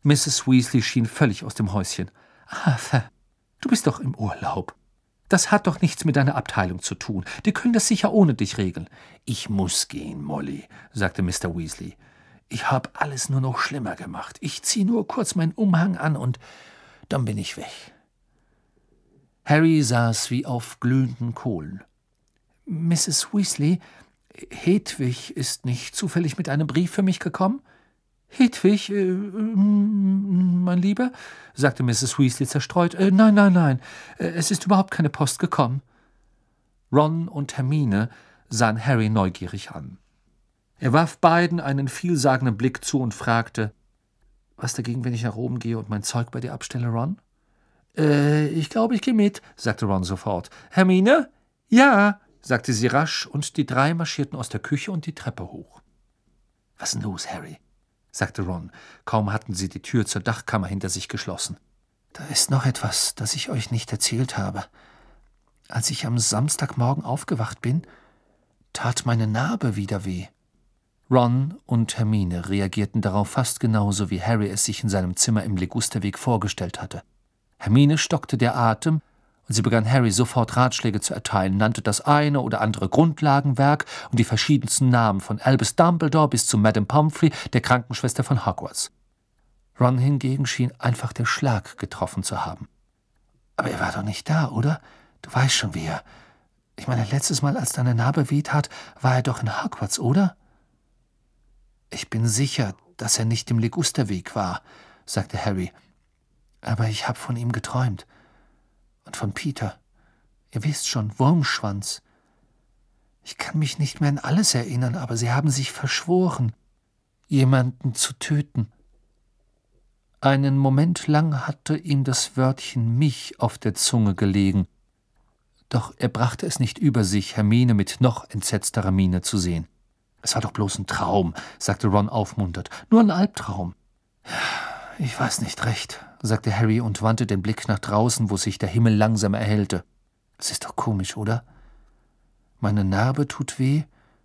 Mrs. Weasley schien völlig aus dem Häuschen. »Arthur, du bist doch im Urlaub. Das hat doch nichts mit deiner Abteilung zu tun. Die können das sicher ohne dich regeln.« »Ich muss gehen, Molly«, sagte Mr. Weasley. »Ich habe alles nur noch schlimmer gemacht. Ich ziehe nur kurz meinen Umhang an und dann bin ich weg.« Harry saß wie auf glühenden Kohlen. »Mrs. Weasley, Hedwig ist nicht zufällig mit einem Brief für mich gekommen?« »Hedwig, mein Lieber?« sagte Mrs. Weasley zerstreut. Nein, es ist überhaupt keine Post gekommen.« Ron und Hermine sahen Harry neugierig an. Er warf beiden einen vielsagenden Blick zu und fragte, »Was dagegen, wenn ich nach oben gehe und mein Zeug bei dir abstelle, Ron?« Ich glaube, ich gehe mit«, sagte Ron sofort. »Hermine?« »Ja«, sagte sie rasch, und die drei marschierten aus der Küche und die Treppe hoch. »Was ist denn los, Harry?«, sagte Ron. Kaum hatten sie die Tür zur Dachkammer hinter sich geschlossen. »Da ist noch etwas, das ich euch nicht erzählt habe. Als ich am Samstagmorgen aufgewacht bin, tat meine Narbe wieder weh.« Ron und Hermine reagierten darauf fast genauso, wie Harry es sich in seinem Zimmer im Ligusterweg vorgestellt hatte. Hermine stockte der Atem, und sie begann Harry sofort Ratschläge zu erteilen, nannte das eine oder andere Grundlagenwerk und die verschiedensten Namen von Albus Dumbledore bis zu Madame Pomfrey, der Krankenschwester von Hogwarts. Ron hingegen schien einfach der Schlag getroffen zu haben. »Aber er war doch nicht da, oder? Du weißt schon, wer. Ich meine, letztes Mal, als deine Narbe wehtat, war er doch in Hogwarts, oder?« »Ich bin sicher, dass er nicht im Ligusterweg war«, sagte Harry. »Aber ich habe von ihm geträumt. Und von Peter. Ihr wisst schon, Wurmschwanz. Ich kann mich nicht mehr an alles erinnern, aber sie haben sich verschworen, jemanden zu töten.« Einen Moment lang hatte ihm das Wörtchen mich auf der Zunge gelegen, doch er brachte es nicht über sich, Hermine mit noch entsetzterer Miene zu sehen. »Es war doch bloß ein Traum«, sagte Ron aufmunternd. »Nur ein Albtraum.« »Ich weiß nicht recht«, sagte Harry und wandte den Blick nach draußen, wo sich der Himmel langsam erhellte. »Es ist doch komisch, oder? Meine Narbe tut weh,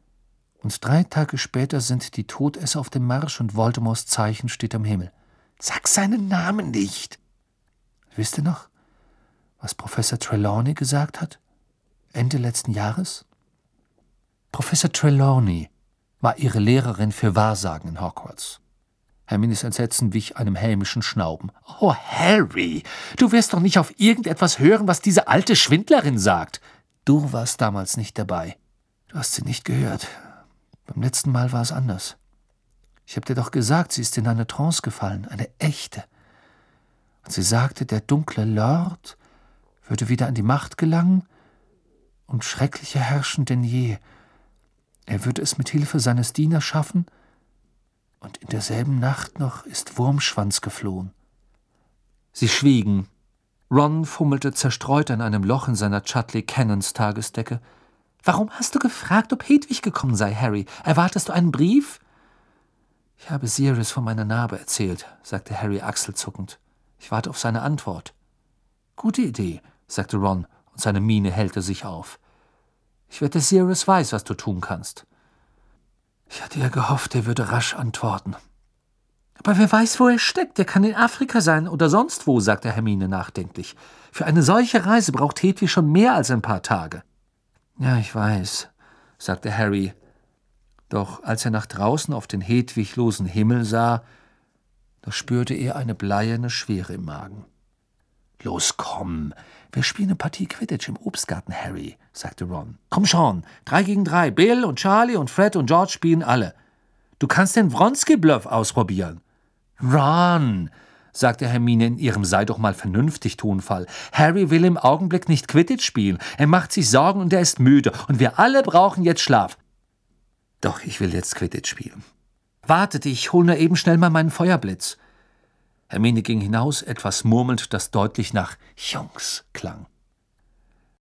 und 3 Tage später sind die Todesser auf dem Marsch und Voldemorts Zeichen steht am Himmel. Sag seinen Namen nicht!« »Wisst ihr noch, was Professor Trelawney gesagt hat? Ende letzten Jahres?« Professor Trelawney war ihre Lehrerin für Wahrsagen in Hogwarts. Hermines Entsetzen wich einem hämischen Schnauben. »Oh, Harry, du wirst doch nicht auf irgendetwas hören, was diese alte Schwindlerin sagt.« »Du warst damals nicht dabei. Du hast sie nicht gehört. Beim letzten Mal war es anders. Ich habe dir doch gesagt, sie ist in eine Trance gefallen, eine echte. Und sie sagte, der dunkle Lord würde wieder an die Macht gelangen und schrecklicher herrschen denn je. Er würde es mit Hilfe seines Dieners schaffen, und in derselben Nacht noch ist Wurmschwanz geflohen.« Sie schwiegen. Ron fummelte zerstreut an einem Loch in seiner Chudley Cannons Tagesdecke. »Warum hast du gefragt, ob Hedwig gekommen sei, Harry? Erwartest du einen Brief?« »Ich habe Sirius von meiner Narbe erzählt«, sagte Harry achselzuckend. »Ich warte auf seine Antwort.« »Gute Idee«, sagte Ron, und seine Miene hellte sich auf. »Ich wette, Sirius weiß, was du tun kannst.« »Ich hatte ja gehofft, er würde rasch antworten.« »Aber wer weiß, wo er steckt? Er kann in Afrika sein oder sonst wo«, sagte Hermine nachdenklich. »Für eine solche Reise braucht Hedwig schon mehr als ein paar Tage.« »Ja, ich weiß«, sagte Harry. Doch als er nach draußen auf den hedwiglosen Himmel sah, da spürte er eine bleierne Schwere im Magen. »Los, komm, wir spielen eine Partie Quidditch im Obstgarten, Harry«, sagte Ron. »Komm schon, 3 gegen 3. Bill und Charlie und Fred und George spielen alle. Du kannst den Wronski-Bluff ausprobieren.« »Ron«, sagte Hermine in ihrem Sei-doch-mal-vernünftig-Tonfall. »Harry will im Augenblick nicht Quidditch spielen. Er macht sich Sorgen und er ist müde. Und wir alle brauchen jetzt Schlaf.« »Doch, ich will jetzt Quidditch spielen. Wartet, ich hol nur eben schnell mal meinen Feuerblitz.« Hermine ging hinaus, etwas murmelnd, das deutlich nach »Jungs« klang.